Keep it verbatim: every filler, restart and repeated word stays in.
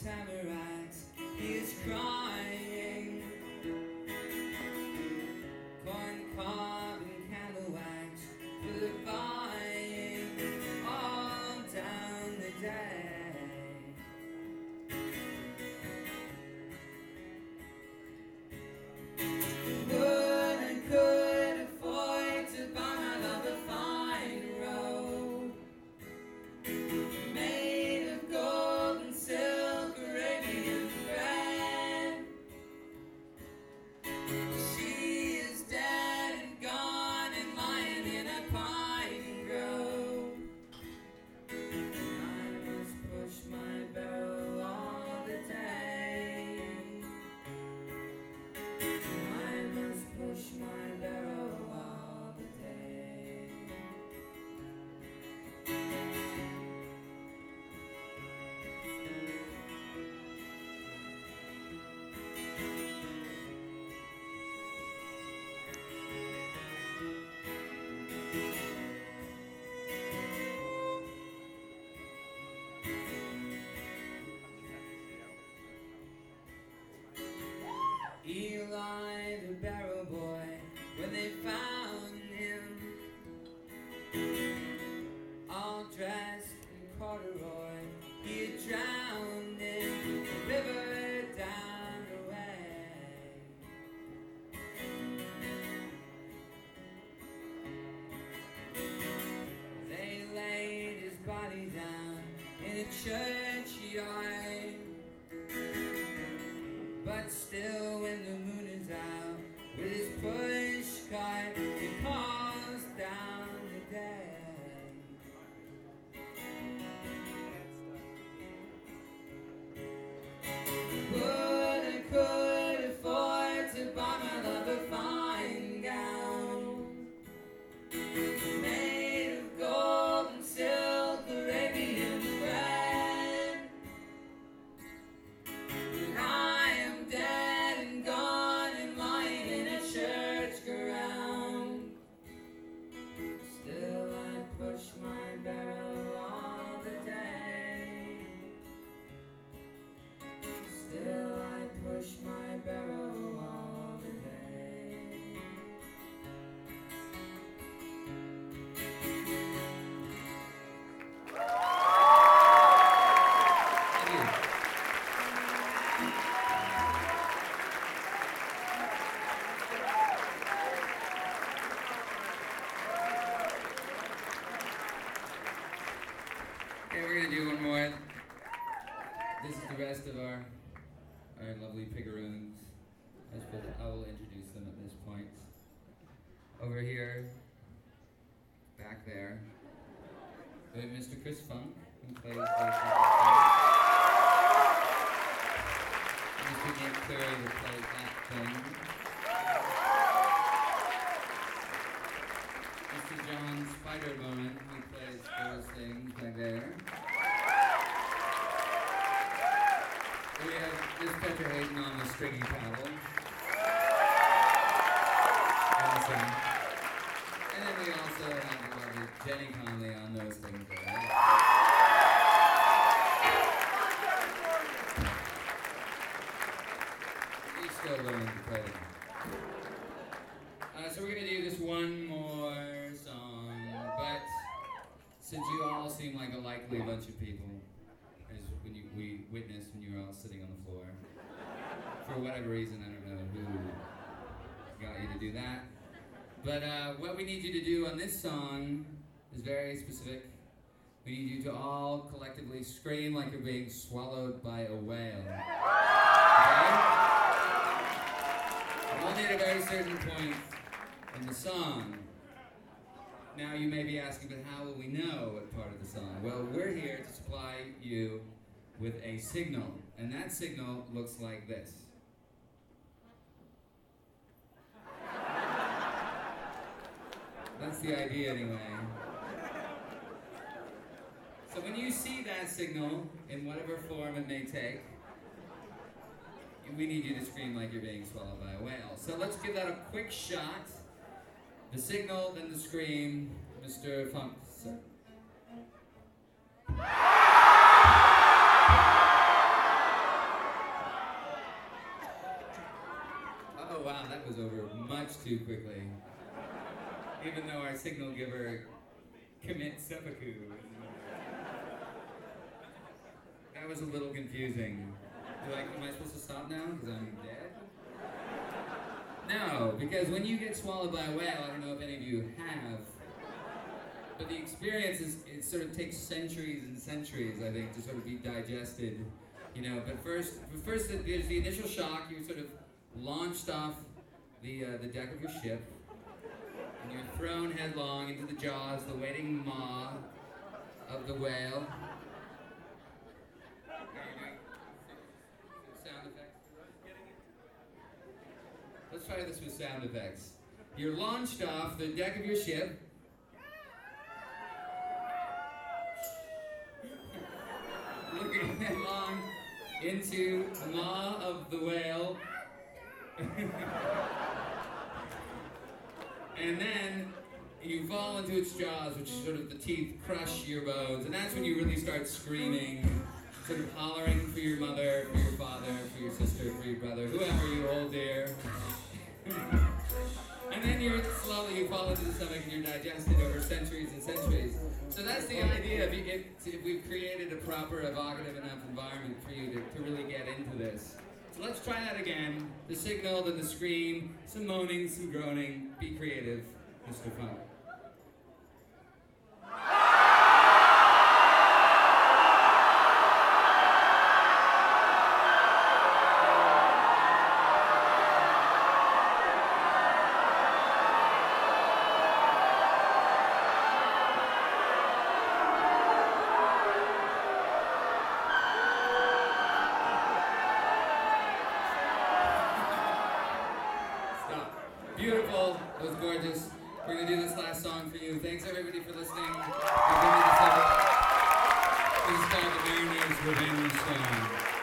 tamarack, he is crying. Corn cob and candle wax for the buying all down the day. Would and could afford to buy my love a fine robe made of gold and silk, Arabian thread. She is dead and gone and lying in a pine grove. I must push my barrow all the day. I must push my barrow all the day. Eli the barrow boy, when they found him, all dressed in corduroy, he had drowned in the river down the way. They laid his body down in a churchyard, but still when the moon is out with his push cart, he calls down the day. Would and could afford to buy my love a fine gown made of gold and silk, Arabian thread. But I am dead and gone and lying in a church ground. Still I push my barrow all the day. Still I push my barrow all the day. Thank you. Okay, we're gonna do one more. This is the rest of our our lovely pigaroons. I suppose I will introduce them at this point. Over here, back there, we have Mister Chris Funk, who plays the Mister Nick Cleary, who plays that thing. Mister John Spider-Bowman, who plays those things back there. We have Miss Petra Hayden on the stringy paddle. Awesome. And then we also have the lovely Jenny Conley on those things there. He's still learning to play them. Uh, so we're going to do this one more song, but since you all seem like a likely bunch of people, as when you, we witnessed when you were all sitting on the floor, for whatever reason, I don't know who got you to do that. But uh, what we need you to do on this song is very specific. We need you to all collectively scream like you're being swallowed by a whale. Okay? Only at a very certain point in the song. Now you may be asking, but how will we know what part of the song? Well, we're here to supply you with a signal, and that signal looks like this. That's the idea anyway. So when you see that signal, in whatever form it may take, we need you to scream like you're being swallowed by a whale. So let's give that a quick shot. The signal, then the scream. Mister Funk, sir. goes over much too quickly. Even though our signal giver commits seppuku. That was a little confusing. Like, am I supposed to stop now because I'm dead? No, because when you get swallowed by a whale, I don't know if any of you have, but the experience is, it sort of takes centuries and centuries, I think, to sort of be digested, you know. But first, first there's the initial shock. You're sort of launched off the uh, the deck of your ship, and you're thrown headlong into the jaws, the waiting maw of the whale. Sound effects. Let's try this with sound effects. You're launched off the deck of your ship. Looking headlong into the maw of the whale. And then you fall into its jaws, which sort of the teeth crush your bones, and that's when you really start screaming, sort of hollering for your mother, for your father, for your sister, for your brother, whoever you hold dear. And then you're slowly, you fall into the stomach and you're digested over centuries and centuries. So that's the idea. If, you, if, if we've created a proper, evocative enough environment for you to, to really get into this. So let's try that again. The signal, then the scream, some moaning, some groaning. Be creative, Mister Funk. Beautiful. That was gorgeous. We're going to do this last song for you. Thanks, everybody, for listening. We've been to the This is called The Mariner's Revenge Song.